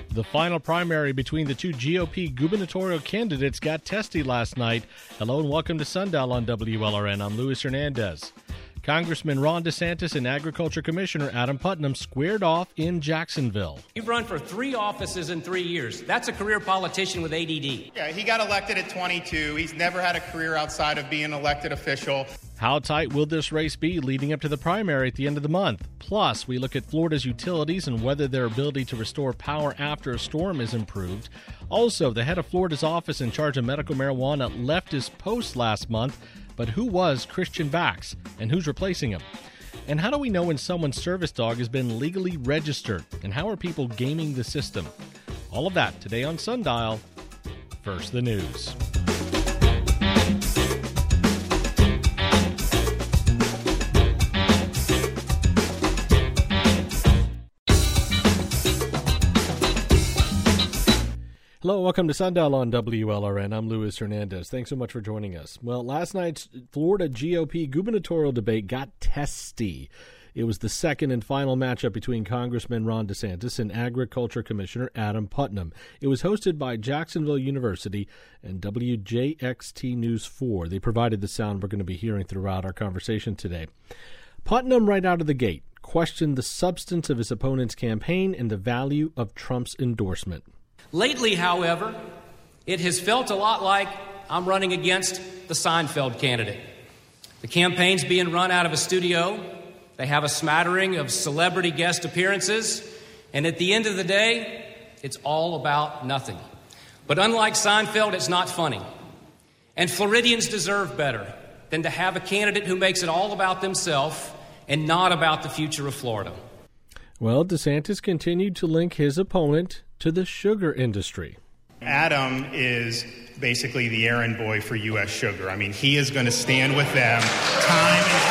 The final primary between the two GOP gubernatorial candidates got testy last night. Hello and welcome to Sundial on WLRN. I'm Luis Hernandez. Congressman Ron DeSantis and Agriculture Commissioner Adam Putnam squared off in Jacksonville. You've run for 3 offices in 3 years. That's a career politician with ADD. Yeah, he got elected at 22. He's never had a career outside of being an elected official. How tight will this race be leading up to the primary at the end of the month? Plus, we look at Florida's utilities and whether their ability to restore power after a storm is improved. Also, the head of Florida's office in charge of medical marijuana left his post last month. But who was Christian Vax, and who's replacing him? And how do we know when someone's service dog has been legally registered? And how are people gaming the system? All of that today on Sundial. First, the news. Hello, welcome to Sundial on WLRN. I'm Luis Hernandez. Thanks so much for joining us. Well, last night's Florida GOP gubernatorial debate got testy. It was the second and final matchup between Congressman Ron DeSantis and Agriculture Commissioner Adam Putnam. It was hosted by Jacksonville University and WJXT News 4. They provided the sound we're going to be hearing throughout our conversation today. Putnam, right out of the gate, questioned the substance of his opponent's campaign and the value of Trump's endorsement. Lately, however, it has felt a lot like I'm running against the Seinfeld candidate. The campaign's being run out of a studio. They have a smattering of celebrity guest appearances. And at the end of the day, it's all about nothing. But unlike Seinfeld, it's not funny. And Floridians deserve better than to have a candidate who makes it all about themselves and not about the future of Florida. Well, DeSantis continued to link his opponent to the sugar industry. Adam is basically the errand boy for U.S. Sugar. I mean, he is going to stand with them time and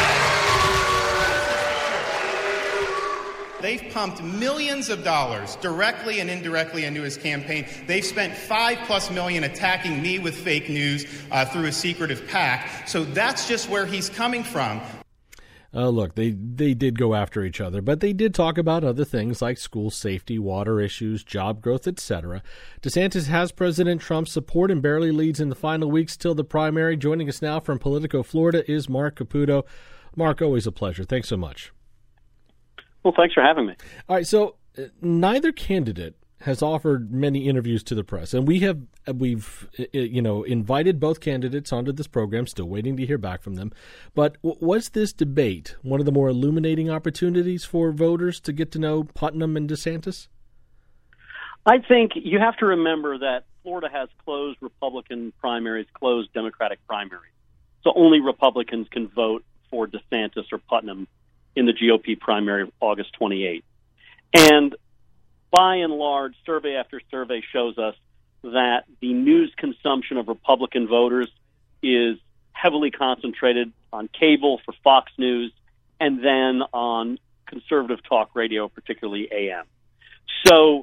time again. They've pumped millions of dollars directly and indirectly into his campaign. They've spent $5+ million attacking me with fake news through a secretive PAC. So that's just where he's coming from. Look, they did go after each other, but they did talk about other things like school safety, water issues, job growth, etc. DeSantis has President Trump's support and barely leads in the final weeks till the primary. Joining us now from Politico Florida is Mark Caputo. Mark, always a pleasure. Thanks so much. Well, thanks for having me. All right, so neither candidate has offered many interviews to the press, and we've invited both candidates onto this program, still waiting to hear back from them. But was this debate one of the more illuminating opportunities for voters to get to know Putnam and DeSantis? I think you have to remember that Florida has closed Republican primaries, closed Democratic primaries. So only Republicans can vote for DeSantis or Putnam in the GOP primary of August 28th. And by and large, survey after survey shows us that the news consumption of Republican voters is heavily concentrated on cable for Fox News and then on conservative talk radio, particularly AM. So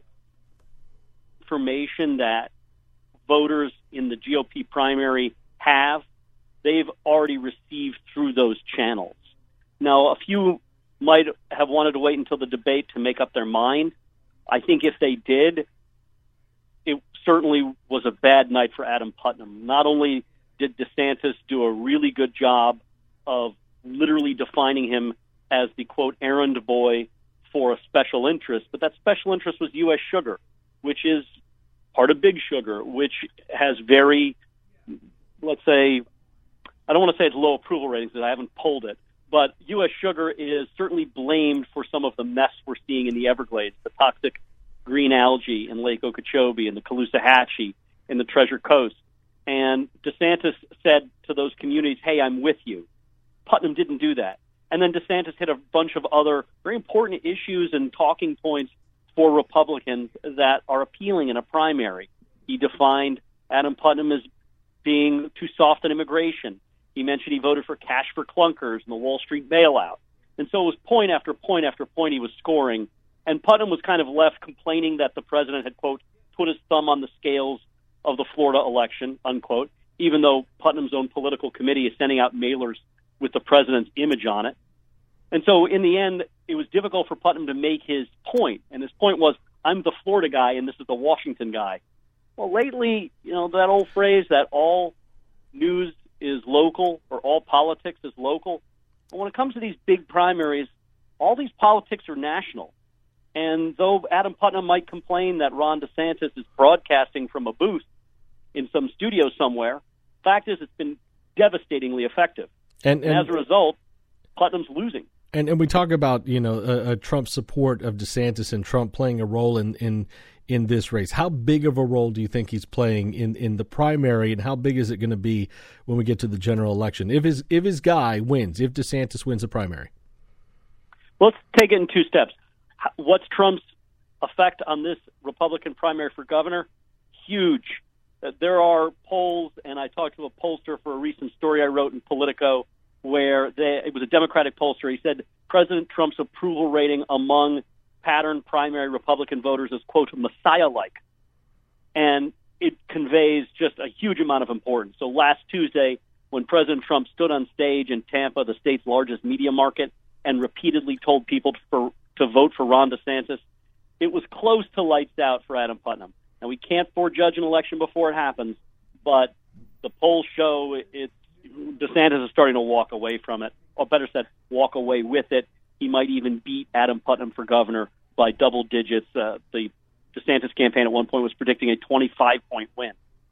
information that voters in the GOP primary they've already received through those channels. Now, a few might have wanted to wait until the debate to make up their mind. I think if they did, it certainly was a bad night for Adam Putnam. Not only did DeSantis do a really good job of literally defining him as the, quote, errand boy for a special interest, but that special interest was U.S. Sugar, which is part of Big Sugar, which has very, let's say, I don't want to say it's low approval ratings because I haven't polled it, but U.S. Sugar is certainly blamed for some of the mess we're seeing in the Everglades, the toxic green algae in Lake Okeechobee and the Caloosahatchee in the Treasure Coast. And DeSantis said to those communities, hey, I'm with you. Putnam didn't do that. And then DeSantis hit a bunch of other very important issues and talking points for Republicans that are appealing in a primary. He defined Adam Putnam as being too soft on immigration. He mentioned he voted for cash for clunkers and the Wall Street bailout. And so it was point after point after point he was scoring. And Putnam was kind of left complaining that the president had, quote, put his thumb on the scales of the Florida election, unquote, even though Putnam's own political committee is sending out mailers with the president's image on it. And so in the end, it was difficult for Putnam to make his point. And his point was, I'm the Florida guy and this is the Washington guy. Well, lately, that old phrase that all news is local or all politics is local. But when it comes to these big primaries, all these politics are national. And though Adam Putnam might complain that Ron DeSantis is broadcasting from a booth in some studio somewhere, fact is it's been devastatingly effective. And as a result, Putnam's losing. And we talk about, Trump's support of DeSantis and Trump playing a role in this race. How big of a role do you think he's playing in the primary, and how big is it going to be when we get to the general election? If his guy wins, if DeSantis wins the primary? Well, let's take it in two steps. What's Trump's effect on this Republican primary for governor? Huge. There are polls, and I talked to a pollster for a recent story I wrote in Politico, where it was a Democratic pollster. He said President Trump's approval rating among pattern primary Republican voters is, quote, Messiah-like. And it conveys just a huge amount of importance. So last Tuesday, when President Trump stood on stage in Tampa, the state's largest media market, and repeatedly told people to vote for Ron DeSantis, it was close to lights out for Adam Putnam. Now, we can't forejudge an election before it happens, but the polls show DeSantis is starting to walk away from it, or better said, walk away with it. He might even beat Adam Putnam for governor by double digits. The DeSantis campaign at one point was predicting a 25-point win.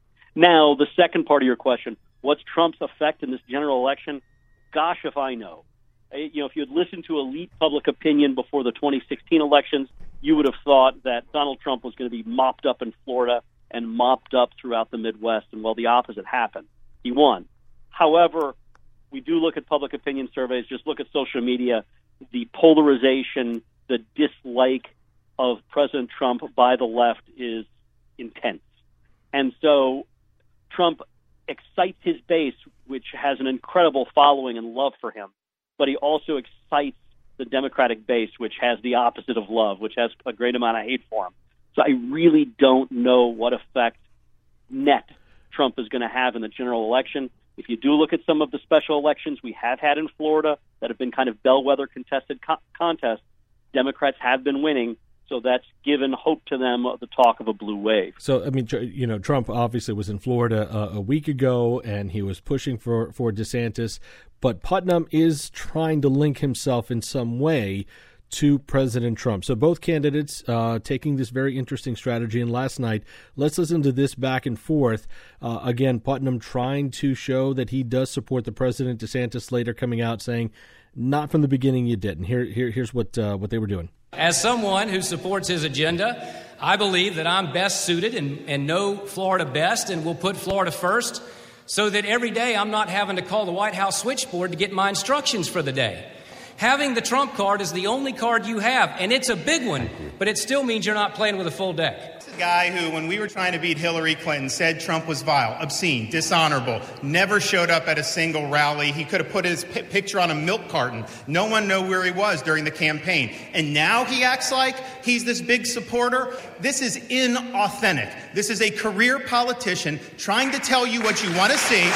Now, the second part of your question, what's Trump's effect in this general election? Gosh, if I know. If you had listened to elite public opinion before the 2016 elections, you would have thought that Donald Trump was going to be mopped up in Florida and mopped up throughout the Midwest, and, well, the opposite happened. He won. However, we do look at public opinion surveys, just look at social media. The polarization, the dislike of President Trump by the left is intense. And so Trump excites his base, which has an incredible following and love for him, but he also excites the Democratic base, which has the opposite of love, which has a great amount of hate for him. So I really don't know what effect net Trump is going to have in the general election. If you do look at some of the special elections we have had in Florida that have been kind of bellwether contested contests, Democrats have been winning, so that's given hope to them of the talk of a blue wave. So, I mean, Trump obviously was in Florida a week ago, and he was pushing for DeSantis, but Putnam is trying to link himself in some way to President Trump. So both candidates taking this very interesting strategy. And last night, let's listen to this back and forth. Again, Putnam trying to show that he does support the president. DeSantis later coming out saying, not from the beginning you didn't. Here's what they were doing. As someone who supports his agenda, I believe that I'm best suited and know Florida best and will put Florida first so that every day I'm not having to call the White House switchboard to get my instructions for the day. Having the Trump card is the only card you have, and it's a big one, but it still means you're not playing with a full deck. This is a guy who, when we were trying to beat Hillary Clinton, said Trump was vile, obscene, dishonorable, never showed up at a single rally. He could have put his picture on a milk carton. No one knew where he was during the campaign. And now he acts like he's this big supporter. This is inauthentic. This is a career politician trying to tell you what you want to see, and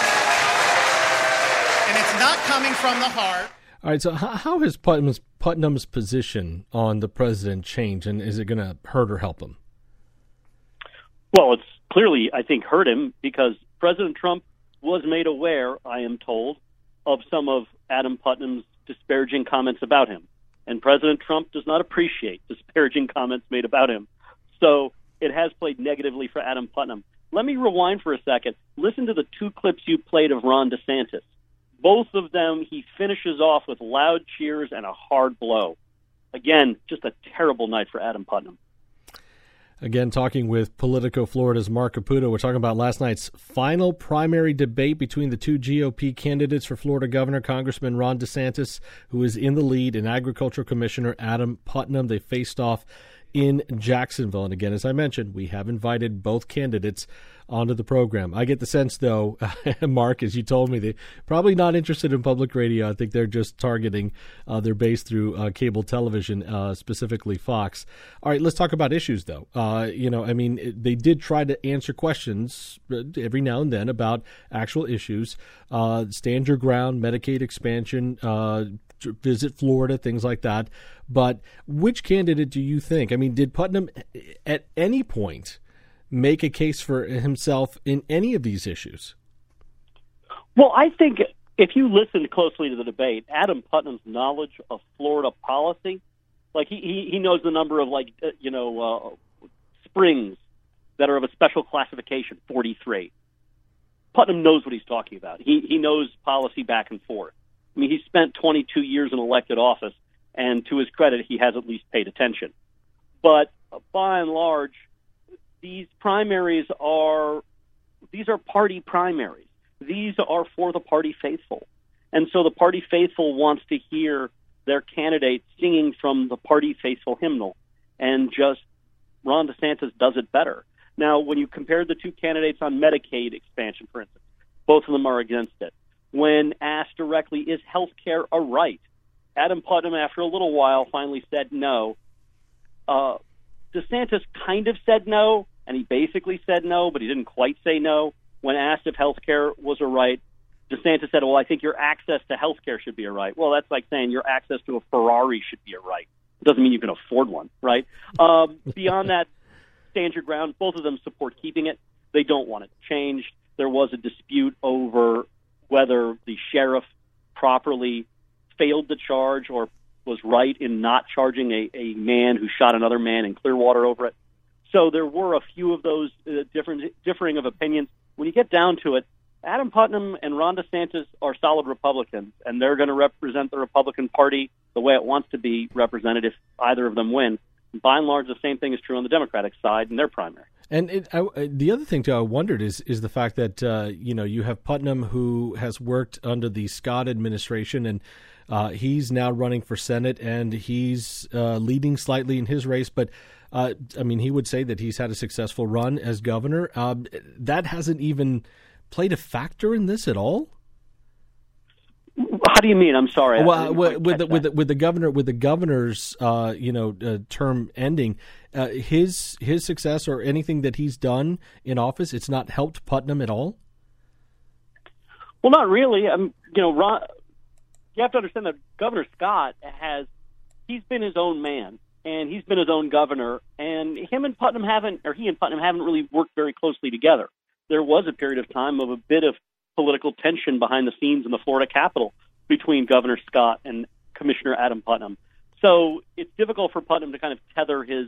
it's not coming from the heart. All right, so how has Putnam's position on the president changed, and is it going to hurt or help him? Well, it's clearly, I think, hurt him because President Trump was made aware, I am told, of some of Adam Putnam's disparaging comments about him. And President Trump does not appreciate disparaging comments made about him. So it has played negatively for Adam Putnam. Let me rewind for a second. Listen to the two clips you played of Ron DeSantis. Both of them, he finishes off with loud cheers and a hard blow. Again, just a terrible night for Adam Putnam. Again, talking with Politico Florida's Mark Caputo. We're talking about last night's final primary debate between the two GOP candidates for Florida governor, Congressman Ron DeSantis, who is in the lead, and Agricultural Commissioner Adam Putnam. They faced off in Jacksonville. And again, as I mentioned, we have invited both candidates onto the program. I get the sense, though, Mark, as you told me, they're probably not interested in public radio. I think they're just targeting their base through cable television, specifically Fox. All right, let's talk about issues, though. They did try to answer questions every now and then about actual issues. Stand your ground, Medicaid expansion, visit Florida, things like that. But which candidate do you think? I mean, did Putnam at any point make a case for himself in any of these issues? Well, I think if you listened closely to the debate, Adam Putnam's knowledge of Florida policy, like he knows the number of springs that are of a special classification, 43. Putnam knows what he's talking about. He knows policy back and forth. I mean, he spent 22 years in elected office, and to his credit, he has at least paid attention. But by and large, these primaries are party primaries. These are for the party faithful. And so the party faithful wants to hear their candidate singing from the party faithful hymnal, and just Ron DeSantis does it better. Now, when you compare the two candidates on Medicaid expansion, for instance, both of them are against it. When asked directly, is health care a right? Adam Putnam, after a little while, finally said no. DeSantis kind of said no, and he basically said no, but he didn't quite say no. When asked if health care was a right, DeSantis said, well, I think your access to health care should be a right. Well, that's like saying your access to a Ferrari should be a right. It doesn't mean you can afford one, right? Beyond that, stand your ground. Both of them support keeping it. They don't want it changed. There was a dispute over whether the sheriff properly failed to charge or was right in not charging a man who shot another man in Clearwater over it. So there were a few of those differing of opinions. When you get down to it, Adam Putnam and Ron DeSantis are solid Republicans, and they're going to represent the Republican Party the way it wants to be represented if either of them win. By and large, the same thing is true on the Democratic side in their primary. And the other thing, too, I wondered is the fact that, you have Putnam, who has worked under the Scott administration, and he's now running for Senate, and he's leading slightly in his race. But, he would say that he's had a successful run as governor. That hasn't even played a factor in this at all? How do you mean? I'm sorry. Well, with the governor's term ending, his success or anything that he's done in office, it's not helped Putnam at all. Well, not really. Ron, you have to understand that Governor Scott he's been his own man, and he's been his own governor, and he and Putnam haven't really worked very closely together. There was a period of time of a bit of political tension behind the scenes in the Florida Capitol between Governor Scott and Commissioner Adam Putnam. So it's difficult for Putnam to kind of tether his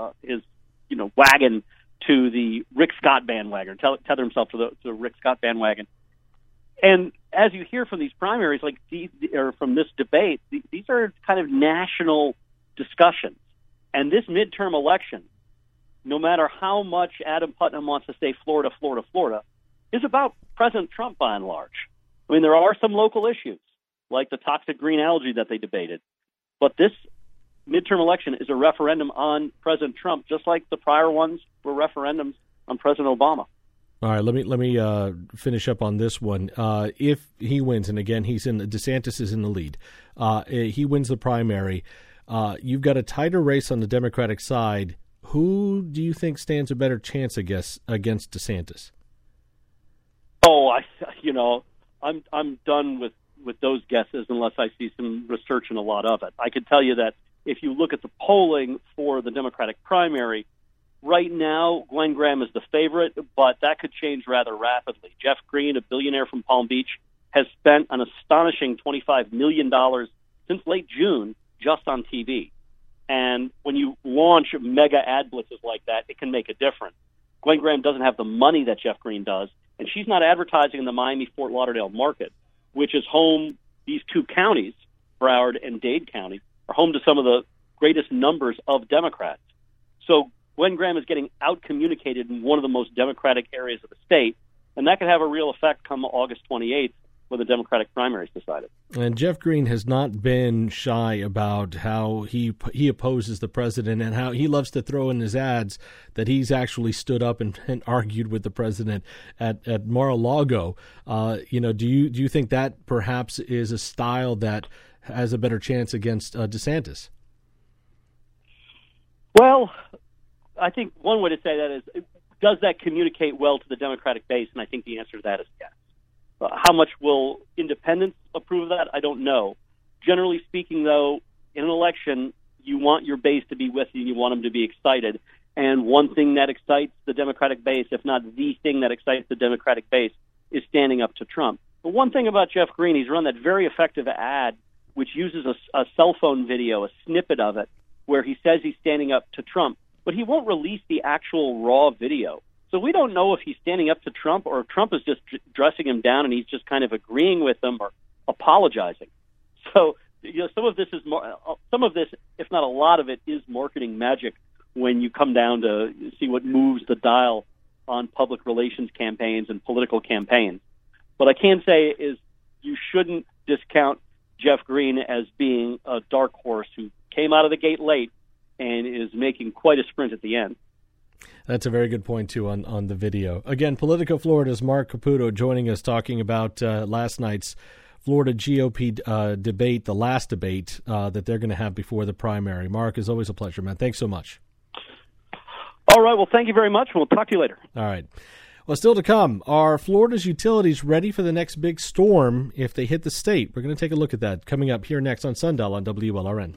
wagon to the Rick Scott bandwagon, tether himself to the Rick Scott bandwagon. And as you hear from these primaries, or from this debate, these are kind of national discussions. And this midterm election, no matter how much Adam Putnam wants to say Florida, Florida, Florida, is about President Trump by and large. I mean, there are some local issues, like the toxic green algae that they debated. But this midterm election is a referendum on President Trump, just like the prior ones were referendums on President Obama. All right, let me finish up on this one. If he wins, and again, DeSantis is in the lead, he wins the primary, you've got a tighter race on the Democratic side. Who do you think stands a better chance against DeSantis? Oh, I'm done with those guesses unless I see some research and a lot of it. I can tell you that if you look at the polling for the Democratic primary, right now Glenn Graham is the favorite, but that could change rather rapidly. Jeff Green, a billionaire from Palm Beach, has spent an astonishing $25 million since late June just on TV. And when you launch mega ad blitzes like that, it can make a difference. Glenn Graham doesn't have the money that Jeff Green does, and she's not advertising in the Miami-Fort Lauderdale market, which is home, these two counties, Broward and Dade County, are home to some of the greatest numbers of Democrats. So Glenn Graham is getting out-communicated in one of the most Democratic areas of the state, and that could have a real effect come August 28th when the Democratic primary is decided. And Jeff Green has not been shy about how he opposes the president and how he loves to throw in his ads that he's actually stood up and argued with the president at Mar-a-Lago. Do you think that perhaps is a style that has a better chance against DeSantis? Well, I think one way to say that is, does that communicate well to the Democratic base? And I think the answer to that is yes. How much will independents approve of that? I don't know. Generally speaking, though, in an election, you want your base to be with you and you want them to be excited. And one thing that excites the Democratic base, if not the thing that excites the Democratic base, is standing up to Trump. But one thing about Jeff Green, he's run that very effective ad which uses a cell phone video, a snippet of it, where he says he's standing up to Trump, but he won't release the actual raw video. So we don't know if he's standing up to Trump or if Trump is just dressing him down and he's just kind of agreeing with him or apologizing. So, some of this, if not a lot of it, is marketing magic when you come down to see what moves the dial on public relations campaigns and political campaigns. What I can say is you shouldn't discount Jeff Green as being a dark horse who came out of the gate late and is making quite a sprint at the end. That's a very good point, too, on the video. Again, Politico Florida's Mark Caputo joining us talking about last night's Florida GOP debate, the last debate that they're going to have before the primary. Mark, it's always a pleasure, man. Thanks so much. All right. Well, thank you very much. We'll talk to you later. All right. Well, still to come, are Florida's utilities ready for the next big storm if they hit the state? We're going to take a look at that coming up here next on Sundial on WLRN.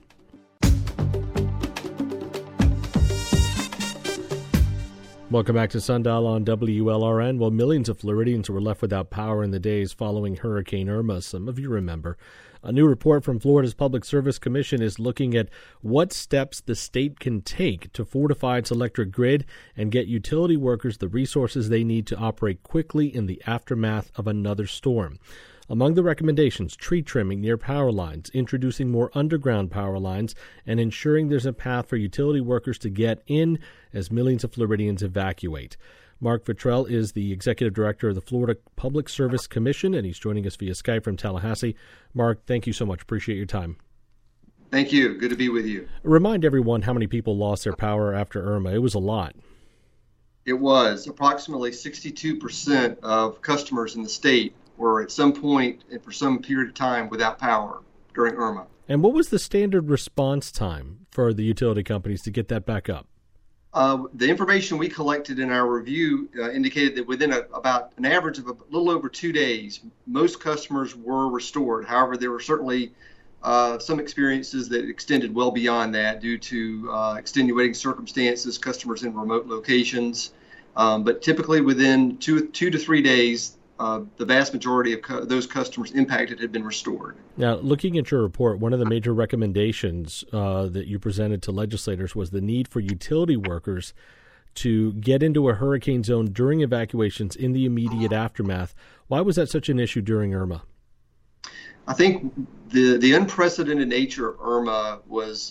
Welcome back to Sundial on WLRN. Well, millions of Floridians were left without power in the days following Hurricane Irma, some of you remember. A new report from Florida's Public Service Commission is looking at what steps the state can take to fortify its electric grid and get utility workers the resources they need to operate quickly in the aftermath of another storm. Among the recommendations, tree trimming near power lines, introducing more underground power lines, and ensuring there's a path for utility workers to get in as millions of Floridians evacuate. Mark Vitrell is the executive director of the Florida Public Service Commission, and he's joining us via Skype from Tallahassee. Mark, thank you so much. Appreciate your time. Thank you. Good to be with you. Remind everyone how many people lost their power after Irma. It was a lot. It was. Approximately 62% of customers in the state were at some point and for some period of time without power during Irma. And what was the standard response time for the utility companies to get that back up? The information we collected in our review indicated that within about an average of a little over 2 days, most customers were restored. However, there were certainly some experiences that extended well beyond that due to extenuating circumstances, customers in remote locations. But typically within 2 to 3 days, the vast majority of those customers impacted had been restored. Now, looking at your report, one of the major recommendations that you presented to legislators was the need for utility workers to get into a hurricane zone during evacuations in the immediate aftermath. Why was that such an issue during Irma? I think the unprecedented nature of Irma was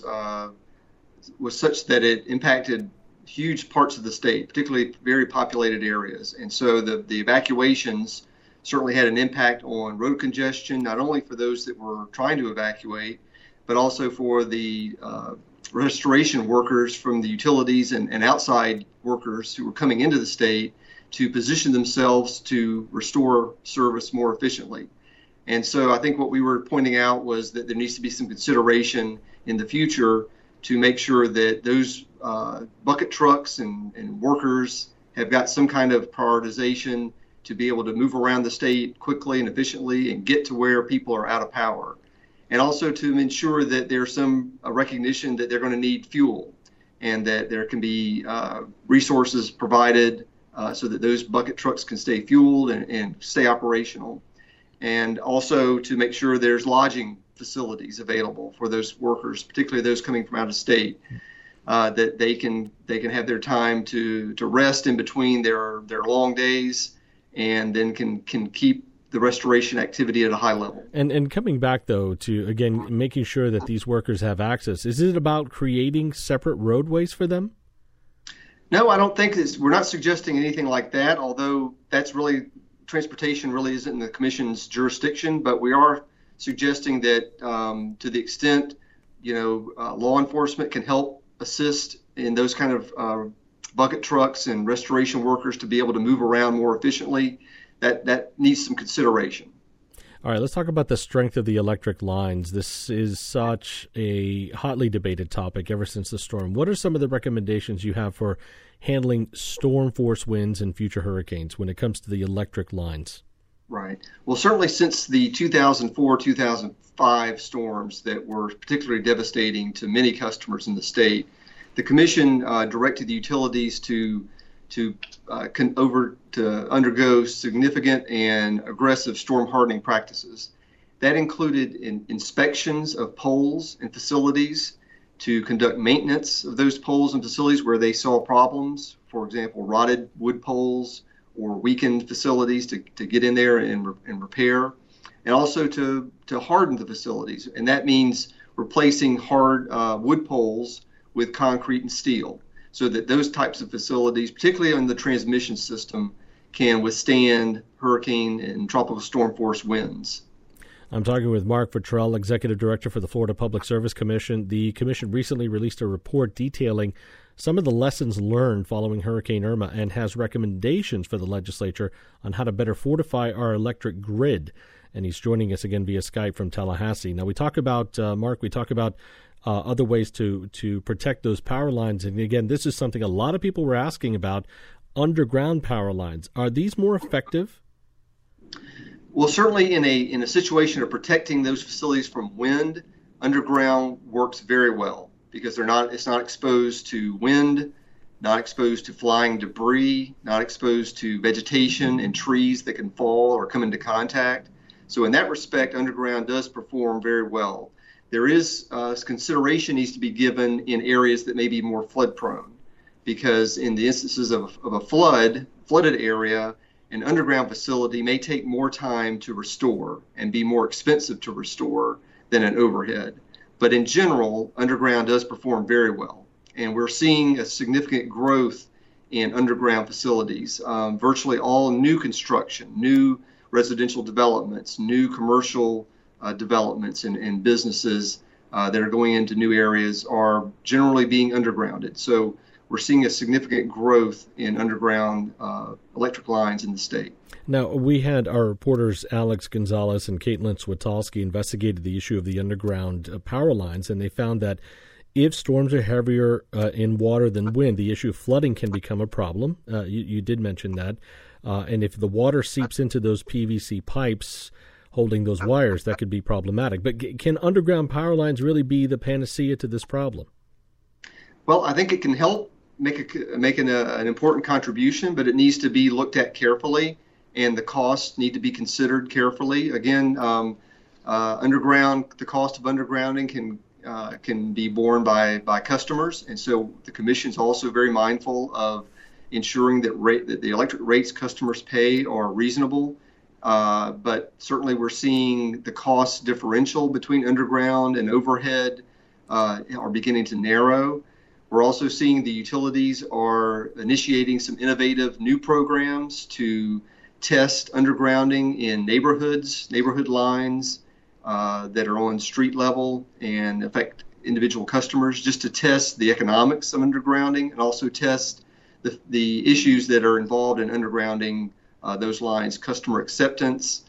such that it impacted huge parts of the state, particularly very populated areas. And so the evacuations certainly had an impact on road congestion, not only for those that were trying to evacuate, but also for the restoration workers from the utilities and outside workers who were coming into the state to position themselves to restore service more efficiently. And so I think what we were pointing out was that there needs to be some consideration in the future to make sure that those bucket trucks and workers have got some kind of prioritization to be able to move around the state quickly and efficiently and get to where people are out of power. And also to ensure that there's some recognition that they're going to need fuel and that there can be resources provided so that those bucket trucks can stay fueled and stay operational. And also to make sure there's lodging facilities available for those workers, particularly those coming from out of state, that they can have their time to rest in between their long days, and then can keep the restoration activity at a high level. And coming back though to again making sure that these workers have access, is it about creating separate roadways for them? No, I don't think we're not suggesting anything like that. Although transportation really isn't in the Commission's jurisdiction, but we are suggesting that to the extent law enforcement can help assist in those kind of bucket trucks and restoration workers to be able to move around more efficiently, that needs some consideration. All right, let's talk about the strength of the electric lines. This is such a hotly debated topic ever since the storm. What are some of the recommendations you have for handling storm force winds and future hurricanes when it comes to the electric lines? Right. Well, certainly since the 2004-2005 storms that were particularly devastating to many customers in the state, the Commission directed the utilities to undergo significant and aggressive storm hardening practices. That included inspections of poles and facilities, to conduct maintenance of those poles and facilities where they saw problems, for example, rotted wood poles or weakened facilities, to get in there and repair, and also to harden the facilities. And that means replacing hard wood poles with concrete and steel, so that those types of facilities, particularly on the transmission system, can withstand hurricane and tropical storm force winds. I'm talking with Mark Futrell, Executive Director for the Florida Public Service Commission. The Commission recently released a report detailing some of the lessons learned following Hurricane Irma and has recommendations for the legislature on how to better fortify our electric grid. And he's joining us again via Skype from Tallahassee. Now, we talk about, Mark, other ways to protect those power lines. And again, this is something a lot of people were asking about, underground power lines. Are these more effective? Well, certainly in a situation of protecting those facilities from wind, underground works very well because it's not exposed to wind, not exposed to flying debris, not exposed to vegetation and trees that can fall or come into contact. So in that respect, underground does perform very well. There is consideration needs to be given in areas that may be more flood prone, because in the instances of a flooded area, an underground facility may take more time to restore and be more expensive to restore than an overhead. But in general, underground does perform very well. And we're seeing a significant growth in underground facilities. Virtually all new construction, new residential developments, new commercial developments and businesses that are going into new areas are generally being undergrounded. So we're seeing a significant growth in underground electric lines in the state. Now, we had our reporters Alex Gonzalez and Caitlin Switalski investigated the issue of the underground power lines, and they found that if storms are heavier in water than wind, the issue of flooding can become a problem. You did mention that. And if the water seeps into those PVC pipes holding those wires, that could be problematic. But can underground power lines really be the panacea to this problem? Well, I think it can help make an important contribution, but it needs to be looked at carefully, and the costs need to be considered carefully. Again, the cost of undergrounding can be borne by customers, and so the Commission is also very mindful of ensuring that the electric rates customers pay are reasonable. But certainly we're seeing the cost differential between underground and overhead are beginning to narrow. We're also seeing the utilities are initiating some innovative new programs to test undergrounding in neighborhood lines that are on street level and affect individual customers, just to test the economics of undergrounding and also test the issues that are involved in undergrounding those lines, customer acceptance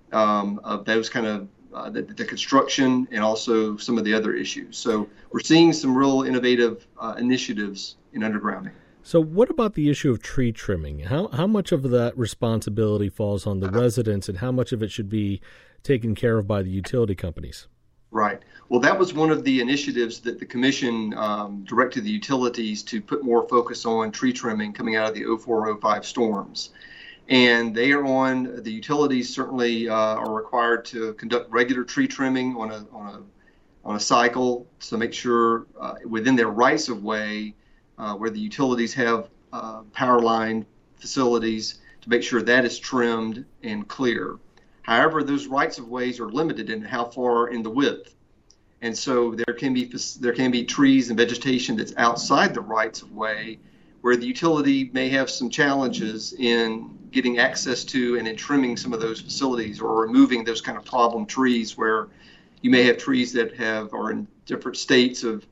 of those kind of the construction, and also some of the other issues. So we're seeing some real innovative initiatives in undergrounding. So what about the issue of tree trimming? How much of that responsibility falls on the residents, and how much of it should be taken care of by the utility companies? Right. Well, that was one of the initiatives that the Commission directed the utilities to put more focus on tree trimming coming out of the 04-05 storms. And the utilities certainly are required to conduct regular tree trimming on a cycle to make sure within their rights of way where the utilities have power line facilities, to make sure that is trimmed and clear. However, those rights of ways are limited in how far in the width. And so there can be trees and vegetation that's outside the rights of way, where the utility may have some challenges in getting access to and in trimming some of those facilities, or removing those kind of problem trees where you may have trees that are in different states of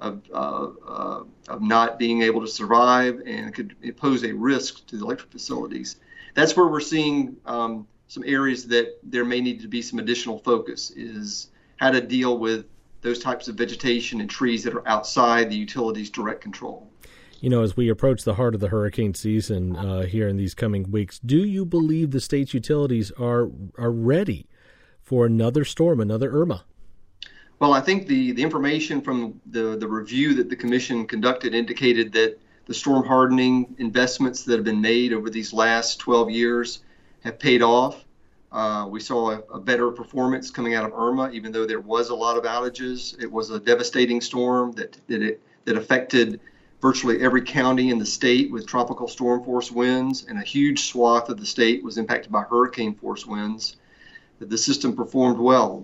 not being able to survive and could pose a risk to the electric facilities. That's where we're seeing some areas that there may need to be some additional focus, is how to deal with those types of vegetation and trees that are outside the utility's direct control. As we approach the heart of the hurricane season here in these coming weeks, do you believe the state's utilities are ready for another storm, another Irma? Well, I think the information from the review that the commission conducted indicated that the storm hardening investments that have been made over these last 12 years have paid off. We saw a better performance coming out of Irma, even though there was a lot of outages. It was a devastating storm that affected virtually every county in the state with tropical storm force winds, and a huge swath of the state was impacted by hurricane force winds. The system performed well,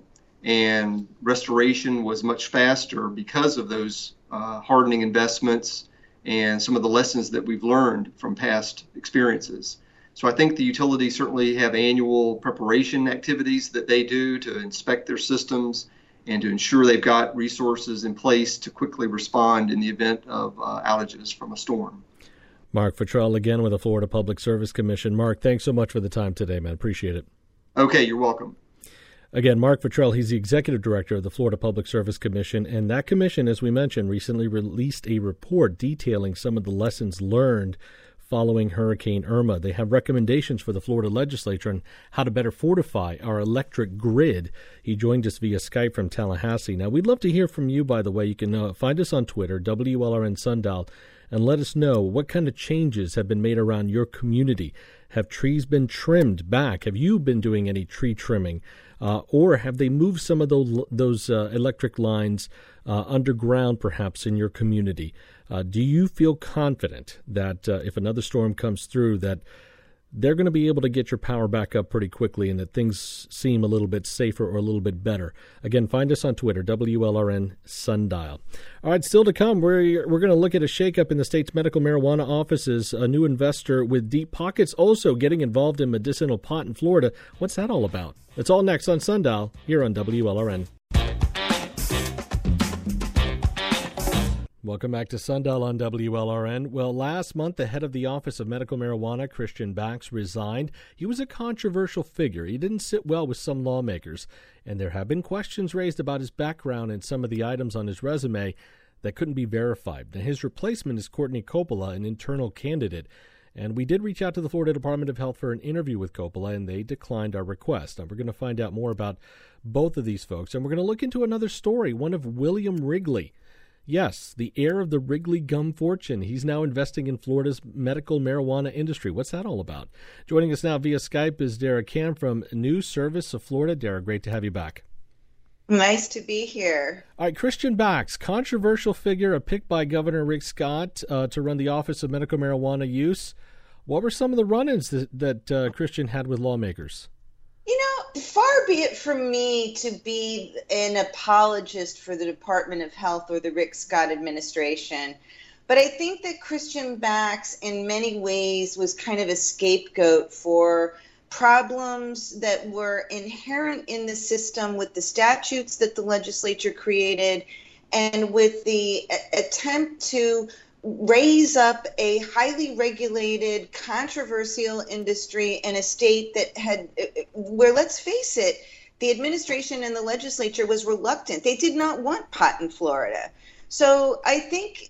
and restoration was much faster because of those hardening investments and some of the lessons that we've learned from past experiences. So I think the utilities certainly have annual preparation activities that they do to inspect their systems and to ensure they've got resources in place to quickly respond in the event of outages from a storm. Mark Futrell again with the Florida Public Service Commission. Mark, thanks so much for the time today, man. Appreciate it. Okay, you're welcome. Again, Mark Futrell, he's the executive director of the Florida Public Service Commission, and that commission, as we mentioned, recently released a report detailing some of the lessons learned following Hurricane Irma. They have recommendations for the Florida legislature on how to better fortify our electric grid. He joined us via Skype from Tallahassee. Now, we'd love to hear from you, by the way. You can find us on Twitter, WLRN Sundial, and let us know what kind of changes have been made around your community. Have trees been trimmed back? Have you been doing any tree trimming? Or have they moved some of those electric lines underground, perhaps, in your community? Do you feel confident that if another storm comes through, that they're going to be able to get your power back up pretty quickly and that things seem a little bit safer or a little bit better? Again, find us on Twitter, WLRN Sundial. All right, still to come, we're going to look at a shakeup in the state's medical marijuana offices. A new investor with deep pockets also getting involved in medicinal pot in Florida. What's that all about? It's all next on Sundial here on WLRN. Welcome back to Sundial on WLRN. Well, last month, the head of the Office of Medical Marijuana, Christian Bax, resigned. He was a controversial figure. He didn't sit well with some lawmakers, and there have been questions raised about his background and some of the items on his resume that couldn't be verified. Now, his replacement is Courtney Coppola, an internal candidate, and we did reach out to the Florida Department of Health for an interview with Coppola, and they declined our request. Now, we're going to find out more about both of these folks, and we're going to look into another story, one of William Wrigley. Yes, the heir of the Wrigley gum fortune. He's now investing in Florida's medical marijuana industry. What's that all about? Joining us now via Skype is Dara Kam from News Service of Florida. Dara, great to have you back. Nice to be here. All right, Christian Bax, controversial figure, a pick by Governor Rick Scott to run the Office of Medical Marijuana Use. What were some of the run-ins that Christian had with lawmakers? Far be it from me to be an apologist for the Department of Health or the Rick Scott administration, but I think that Christian Bax in many ways was kind of a scapegoat for problems that were inherent in the system with the statutes that the legislature created and with the attempt to raise up a highly regulated, controversial industry in a state that where, let's face it, the administration and the legislature was reluctant. They did not want pot in Florida. So I think,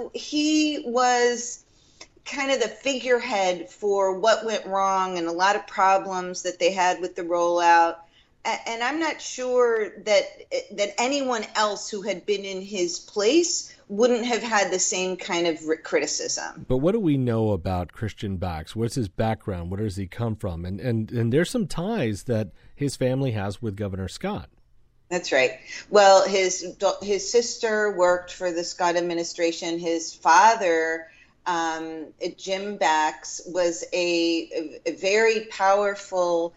he was kind of the figurehead for what went wrong and a lot of problems that they had with the rollout. And I'm not sure that anyone else who had been in his place wouldn't have had the same kind of criticism. But what do we know about Christian Bax? What's his background? Where does he come from? And there's some ties that his family has with Governor Scott. That's right. Well, his sister worked for the Scott administration. His father, Jim Bax, was a very powerful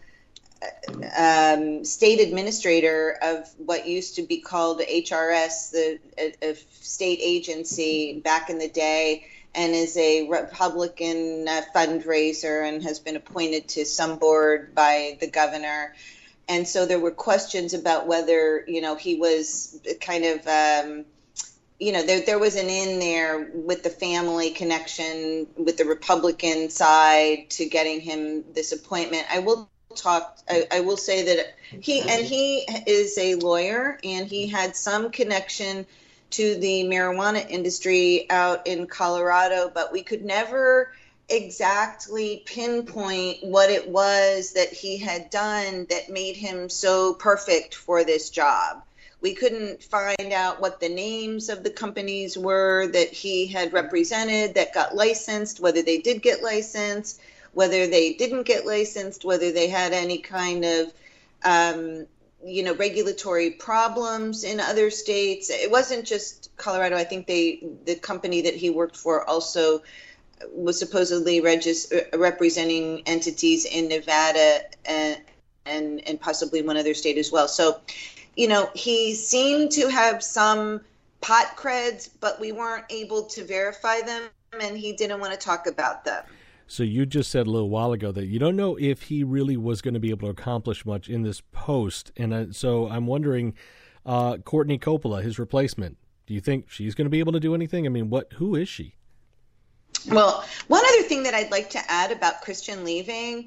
state administrator of what used to be called HRS, a state agency back in the day, and is a Republican fundraiser and has been appointed to some board by the governor. And so there were questions about whether, he was kind of, there was an in there with the family connection with the Republican side to getting him this appointment. I will say that he is a lawyer and he had some connection to the marijuana industry out in Colorado, but we could never exactly pinpoint what it was that he had done that made him so perfect for this job. We couldn't find out what the names of the companies were that he had represented that got licensed, whether they did get licensed, whether they didn't get licensed, whether they had any kind of regulatory problems in other states. It wasn't just Colorado. I think the company that he worked for also was supposedly representing entities in Nevada and possibly one other state as well. So, he seemed to have some pot creds, but we weren't able to verify them, and he didn't want to talk about them. So you just said a little while ago that you don't know if he really was going to be able to accomplish much in this post. And so I'm wondering, Courtney Coppola, his replacement, do you think she's going to be able to do anything? I mean, who is she? Well, one other thing that I'd like to add about Christian leaving,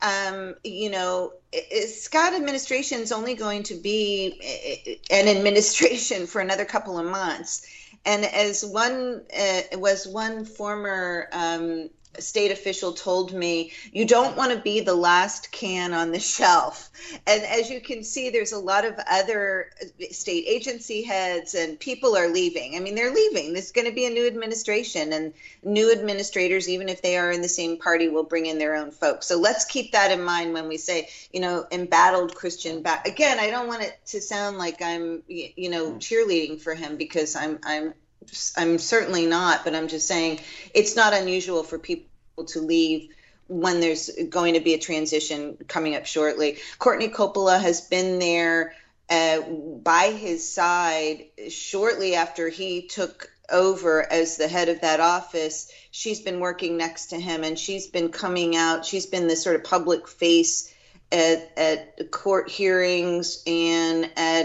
Scott administration is only going to be an administration for another couple of months. And as one former state official told me, you don't want to be the last can on the shelf. And as you can see, there's a lot of other state agency heads and people are leaving. I mean, they're leaving. There's going to be a new administration, and new administrators, even if they are in the same party, will bring in their own folks. So let's keep that in mind when we say, embattled Christian back. Again, I don't want it to sound like I'm, cheerleading for him, because I'm certainly not, but I'm just saying it's not unusual for people to leave when there's going to be a transition coming up shortly. Courtney Coppola has been there by his side shortly after he took over as the head of that office. She's been working next to him, and she's been coming out. She's been the sort of public face at court hearings and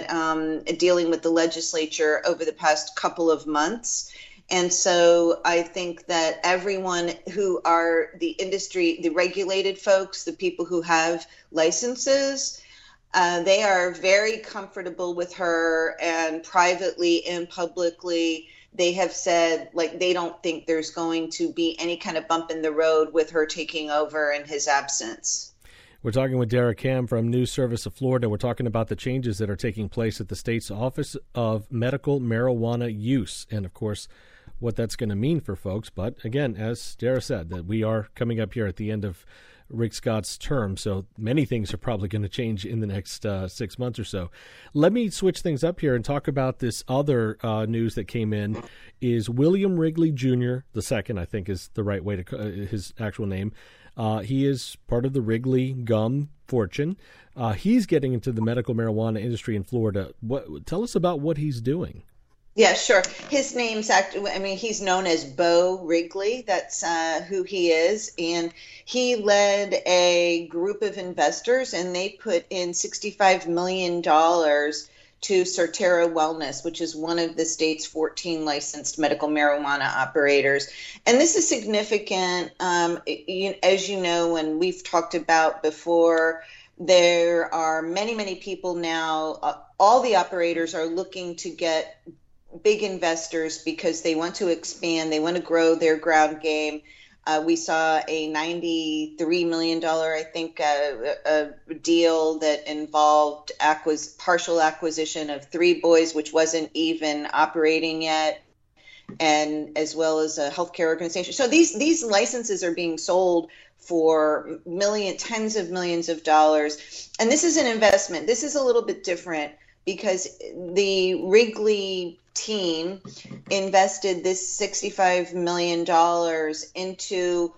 at dealing with the legislature over the past couple of months. And so I think that everyone who are the industry, the regulated folks, the people who have licenses, they are very comfortable with her, and privately and publicly, they have said, they don't think there's going to be any kind of bump in the road with her taking over in his absence. We're talking with Derek Kam from News Service of Florida. We're talking about the changes that are taking place at the state's Office of Medical Marijuana Use, and, of course, what that's going to mean for folks. But, again, as Dara said, that we are coming up here at the end of Rick Scott's term, so many things are probably going to change in the next 6 months or so. Let me switch things up here and talk about this other news that came in. Is William Wrigley Jr. II, I think is the right way to his actual name. He is part of the Wrigley Gum fortune. He's getting into the medical marijuana industry in Florida. Tell us about what he's doing. Yeah, sure. His name's he's known as Beau Wrigley. That's who he is. And he led a group of investors, and they put in $65 million to Surterra Wellness, which is one of the state's 14 licensed medical marijuana operators. And this is significant. As you know, and we've talked about before, there are many, many people now, all the operators are looking to get big investors because they want to expand, they want to grow their ground game. We saw a $93 million, I think, a deal that involved partial acquisition of Three Boys, which wasn't even operating yet, and as well as a healthcare organization. So these licenses are being sold for tens of millions of dollars. And this is an investment. This is a little bit different because the Wrigley team invested this $65 million into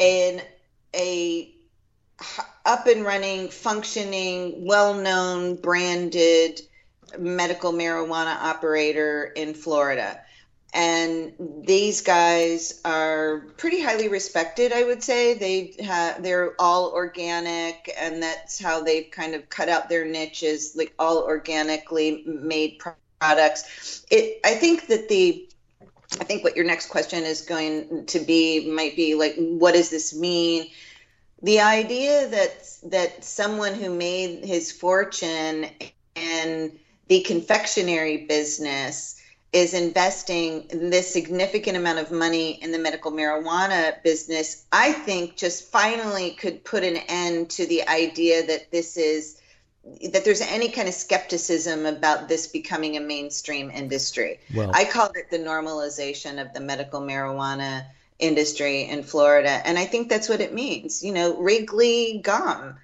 a up and running, functioning, well-known, branded medical marijuana operator in Florida. And these guys are pretty highly respected, I would say. They're all organic, and that's how they've kind of cut out their niches, like all organically made products. I think what your next question is going to be might be like, what does this mean? The idea that someone who made his fortune in the confectionery business is investing this significant amount of money in the medical marijuana business, I think just finally could put an end to the idea that there's any kind of skepticism about this becoming a mainstream industry. Well, I called it the normalization of the medical marijuana industry in Florida. And I think that's what it means. Wrigley gum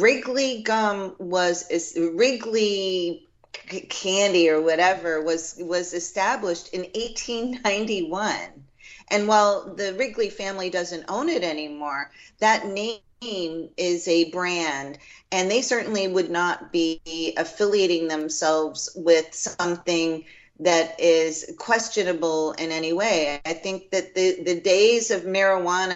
Wrigley candy or whatever was established in 1891. And while the Wrigley family doesn't own it anymore, that name is a brand, and they certainly would not be affiliating themselves with something that is questionable in any way. I think that the days of marijuana,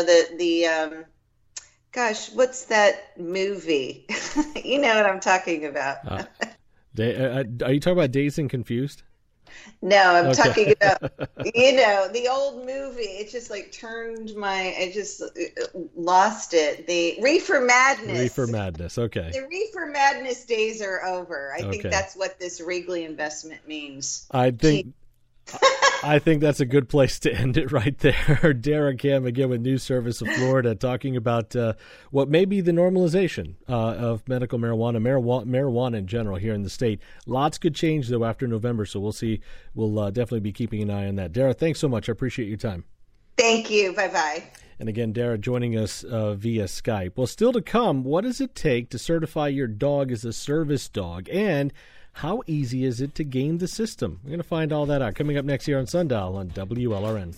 gosh, what's that movie? You know what I'm talking about. Are you talking about Dazed and Confused? No, I'm talking about, the old movie. It just I just lost it. The Reefer Madness. Reefer Madness, okay. The Reefer Madness days are over. I think that's what this Wrigley investment means. I think that's a good place to end it right there. Derek Ham again with News Service of Florida talking about what may be the normalization of medical marijuana in general here in the state. Lots could change, though, after November, so we'll see. We'll definitely be keeping an eye on that. Dara, thanks so much. I appreciate your time. Thank you. Bye-bye. And again, Dara joining us via Skype. Well, still to come, what does it take to certify your dog as a service dog? And how easy is it to game the system? We're going to find all that out coming up next year on Sundial on WLRN.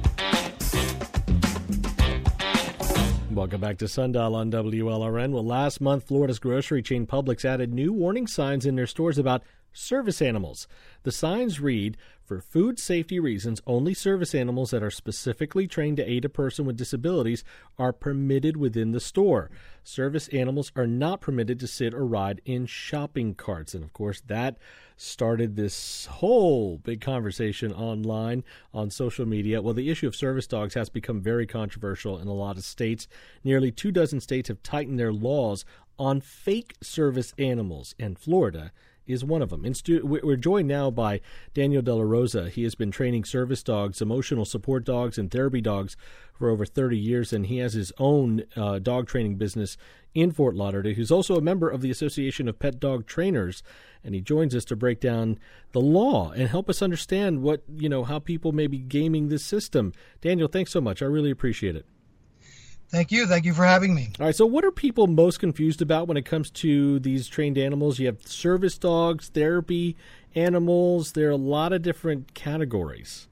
Welcome back to Sundial on WLRN. Well, last month, Florida's grocery chain Publix added new warning signs in their stores about service animals. The signs read, "For food safety reasons, only service animals that are specifically trained to aid a person with disabilities are permitted within the store. Service animals are not permitted to sit or ride in shopping carts." And, of course, that started this whole big conversation online on social media. Well, the issue of service dogs has become very controversial in a lot of states. Nearly 24 states have tightened their laws on fake service animals, and Florida is one of them. We're joined now by Daniel De La Rosa. He has been training service dogs, emotional support dogs, and therapy dogs for over 30 years, and he has his own dog training business in Fort Lauderdale. He's also a member of the Association of Pet Dog Trainers, and he joins us to break down the law and help us understand how people may be gaming this system. Daniel, thanks so much. I really appreciate it. Thank you. Thank you for having me. All right. So what are people most confused about when it comes to these trained animals? You have service dogs, therapy animals. There are a lot of different categories.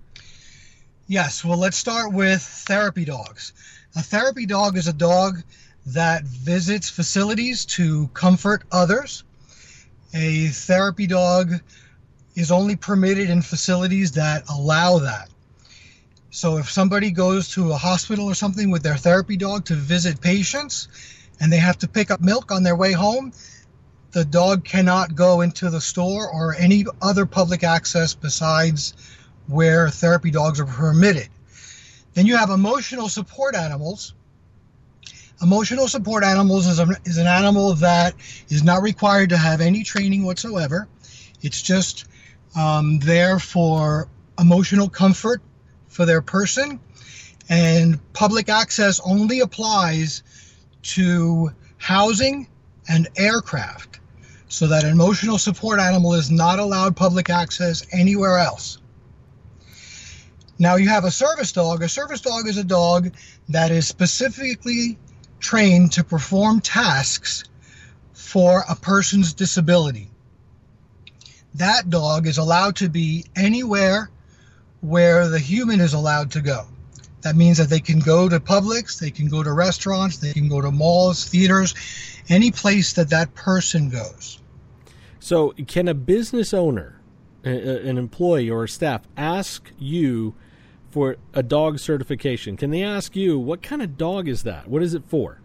Yes. Well, let's start with therapy dogs. A therapy dog is a dog that visits facilities to comfort others. A therapy dog is only permitted in facilities that allow that. So if somebody goes to a hospital or something with their therapy dog to visit patients and they have to pick up milk on their way home, the dog cannot go into the store or any other public access besides where therapy dogs are permitted. Then you have emotional support animals. Emotional support animals is an animal that is not required to have any training whatsoever. It's just there for emotional comfort for their person, and public access only applies to housing and aircraft, so that an emotional support animal is not allowed public access anywhere else. Now you have a service dog. A service dog is a dog that is specifically trained to perform tasks for a person's disability. That dog is allowed to be anywhere where the human is allowed to go. That means that they can go to Publix, they can go to restaurants, they can go to malls, theaters, any place that person goes. So can a business owner, an employee or a staff, ask you for a dog certification? Can they ask you, what kind of dog is that? What is it for?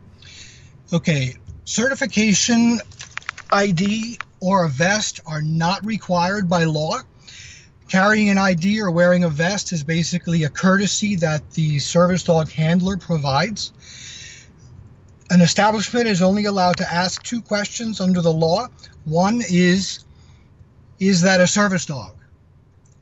Okay, certification ID or a vest are not required by law. Carrying an ID or wearing a vest is basically a courtesy that the service dog handler provides. An establishment is only allowed to ask 2 questions under the law. One is that a service dog?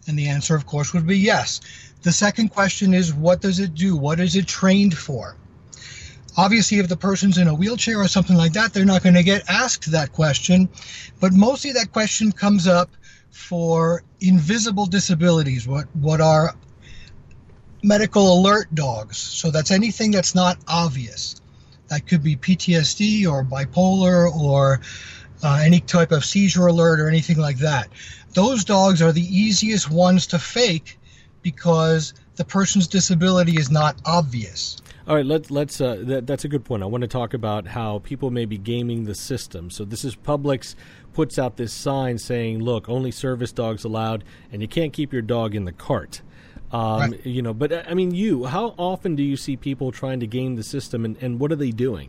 And the answer, of course, would be yes. The second question is, what does it do? What is it trained for? Obviously, if the person's in a wheelchair or something like that, they're not going to get asked that question. But mostly that question comes up for invisible disabilities, what are medical alert dogs. So that's anything that's not obvious. That could be PTSD or bipolar or any type of seizure alert or anything like that. Those dogs are the easiest ones to fake because the person's disability is not obvious. All right, let's. That's a good point. I want to talk about how people may be gaming the system. So this is Publix puts out this sign saying, "Look, only service dogs allowed, and you can't keep your dog in the cart." Right. You know, but I mean, how often do you see people trying to game the system, and what are they doing?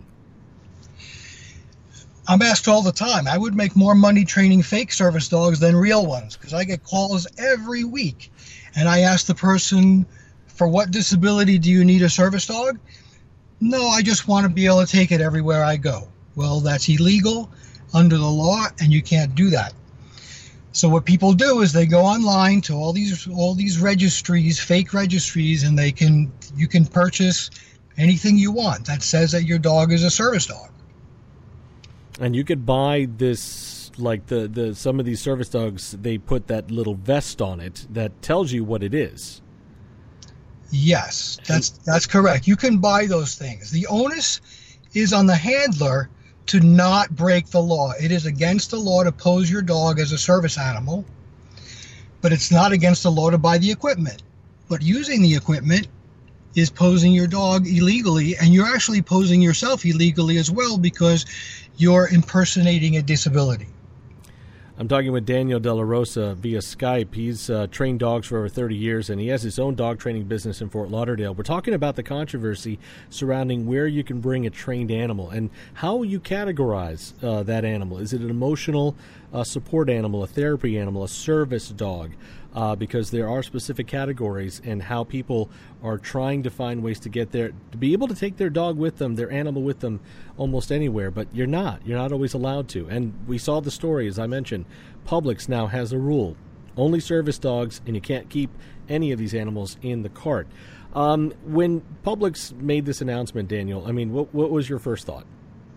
I'm asked all the time. I would make more money training fake service dogs than real ones because I get calls every week, and I ask the person, for what disability do you need a service dog? No, I just want to be able to take it everywhere I go. Well, that's illegal under the law, and you can't do that. So what people do is they go online to all these registries, fake registries, and you can purchase anything you want that says that your dog is a service dog. And you could buy this, like the some of these service dogs, they put that little vest on it that tells you what it is. Yes, that's correct. You can buy those things. The onus is on the handler to not break the law. It is against the law to pose your dog as a service animal, but it's not against the law to buy the equipment. But using the equipment is posing your dog illegally, and you're actually posing yourself illegally as well because you're impersonating a disability. I'm talking with Daniel De La Rosa via Skype. He's trained dogs for over 30 years, and he has his own dog training business in Fort Lauderdale. We're talking about the controversy surrounding where you can bring a trained animal and how you categorize that animal. Is it an emotional support animal, a therapy animal, a service dog? Because there are specific categories, and how people are trying to find ways to get there, to be able to take their dog with them, their animal with them almost anywhere, but you're not always allowed to. And we saw the story, as I mentioned, Publix now has a rule, only service dogs, and you can't keep any of these animals in the cart. When Publix made this announcement, Daniel, I mean, what was your first thought?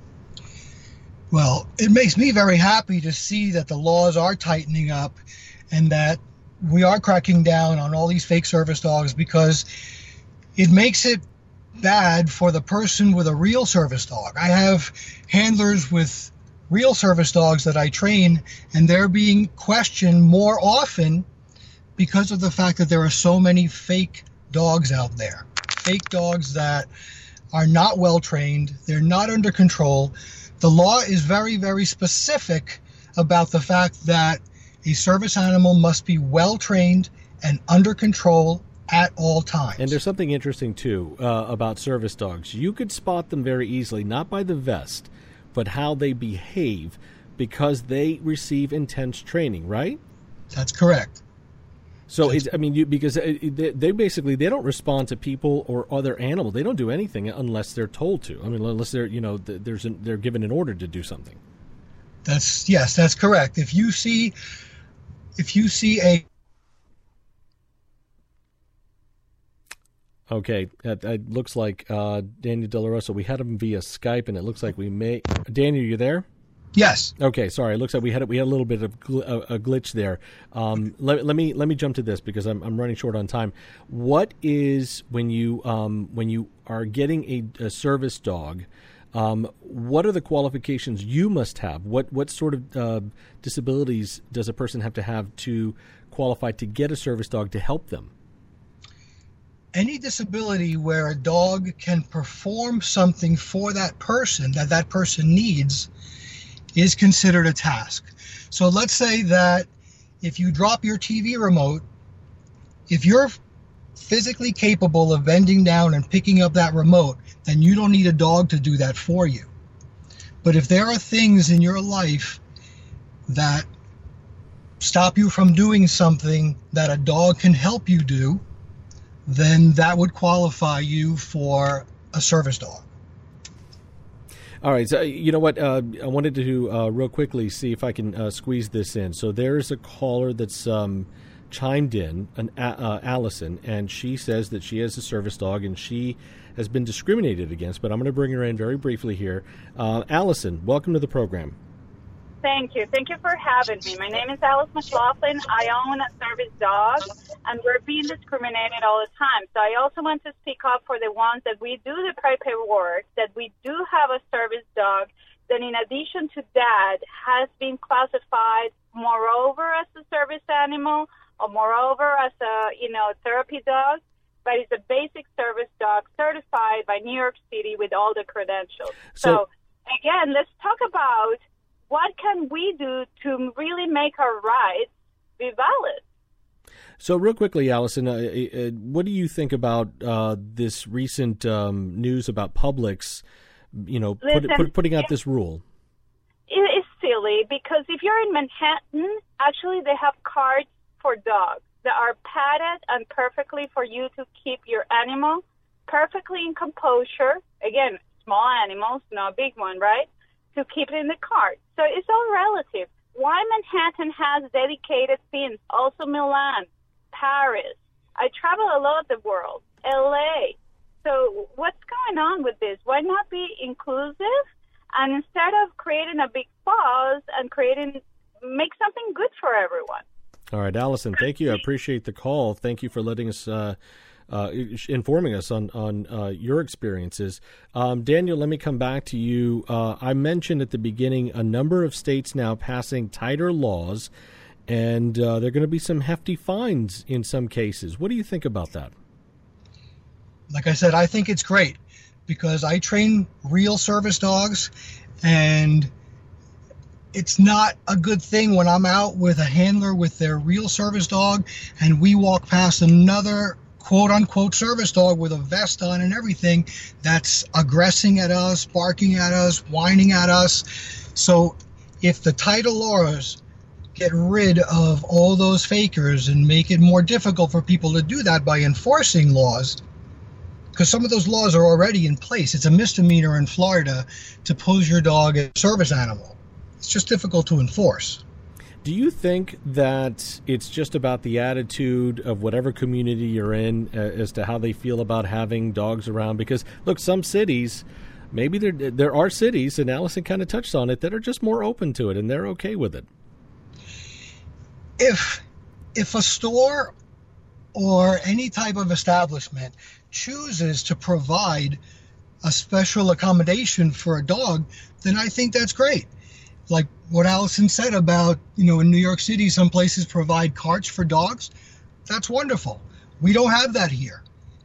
Well, it makes me very happy to see that the laws are tightening up and that we are cracking down on all these fake service dogs, because it makes it bad for the person with a real service dog. I have handlers with real service dogs that I train, and they're being questioned more often because of the fact that there are so many fake dogs out there. Fake dogs that are not well trained, they're not under control. The law is very, very specific about the fact that a service animal must be well trained and under control at all times. And there's something interesting, too, about service dogs. You could spot them very easily, not by the vest, but how they behave, because they receive intense training, right? That's correct. So, because they basically, they don't respond to people or other animals. They don't do anything unless they're told to. I mean, unless they're, they're given an order to do something. That's correct. If you see a... Okay, it looks like Daniel De La Rosa, we had him via Skype, and it looks like we may... Daniel, you there? Yes. Okay, sorry. It looks like we had a little bit of a glitch there. Let me jump to this because I'm running short on time. What is, when you are getting a service dog, what are the qualifications you must have? What sort of disabilities does a person have to qualify to get a service dog to help them? Any disability where a dog can perform something for that person that person needs is considered a task. So let's say that if you drop your TV remote, if you're physically capable of bending down and picking up that remote, then you don't need a dog to do that for you. But if there are things in your life that stop you from doing something that a dog can help you do, then that would qualify you for a service dog. All right, so you know what? I wanted to real quickly see if I can squeeze this in. So there is a caller that's chimed in, Allison, and she says that she has a service dog and she has been discriminated against, but I'm going to bring her in very briefly here. Allison, welcome to the program. Thank you. Thank you for having me. My name is Alice McLaughlin. I own a service dog, and we're being discriminated all the time. So I also want to speak up for the ones that we do the paperwork, that we do have a service dog that in addition to that has been classified moreover as a service animal or moreover as a, therapy dog, but it's a basic service dog certified by New York City with all the credentials. So again, let's talk about what can we do to really make our rights be valid? So real quickly, Allison, what do you think about this recent news about Publix, putting out this rule? It's silly because if you're in Manhattan, actually they have carts for dogs that are padded and perfectly for you to keep your animal perfectly in composure. Again, small animals, not a big one, right? To keep it in the cart. So it's all relative. Why Manhattan has dedicated things, also Milan, Paris. I travel a lot of the world, LA. So what's going on with this? Why not be inclusive? And instead of creating a big fuss and make something good for everyone. All right, Allison, thank you. I appreciate the call. Thank you for letting us informing us on your experiences. Daniel, let me come back to you. I mentioned at the beginning a number of states now passing tighter laws, and there are going to be some hefty fines in some cases. What do you think about that? Like I said, I think it's great because I train real service dogs, and it's not a good thing when I'm out with a handler with their real service dog and we walk past another quote-unquote service dog with a vest on and everything that's aggressing at us, barking at us, whining at us. So if the title laws get rid of all those fakers and make it more difficult for people to do that by enforcing laws, because some of those laws are already in place. It's a misdemeanor in Florida to pose your dog as a service animal. It's just difficult to enforce. Do you think that it's just about the attitude of whatever community you're in as to how they feel about having dogs around? Because, look, some cities, maybe there are cities, and Allison kind of touched on it, that are just more open to it, and they're okay with it. If a store or any type of establishment chooses to provide a special accommodation for a dog, then I think that's great. Like what Allison said about, in New York City, some places provide carts for dogs. That's wonderful. We don't have that here.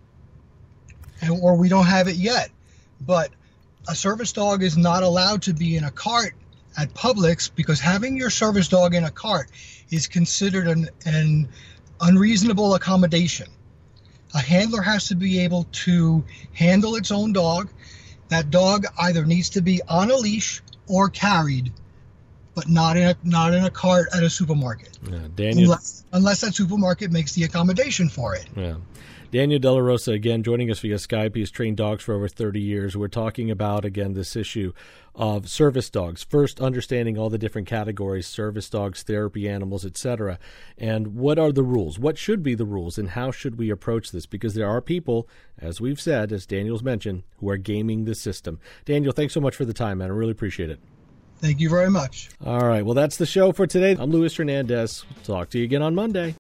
Or we don't have it yet. But a service dog is not allowed to be in a cart at Publix because having your service dog in a cart is considered an unreasonable accommodation. A handler has to be able to handle its own dog. That dog either needs to be on a leash or carried, but not in a cart at a supermarket. Yeah, Daniel, unless that supermarket makes the accommodation for it. Yeah. Daniel De La Rosa, again, joining us via Skype. He's trained dogs for over 30 years. We're talking about, again, this issue of service dogs. First, understanding all the different categories, service dogs, therapy animals, etc. And what are the rules? What should be the rules, and how should we approach this? Because there are people, as we've said, as Daniel's mentioned, who are gaming the system. Daniel, thanks so much for the time, man. I really appreciate it. Thank you very much. All right. Well, that's the show for today. I'm Luis Hernandez. Talk to you again on Monday.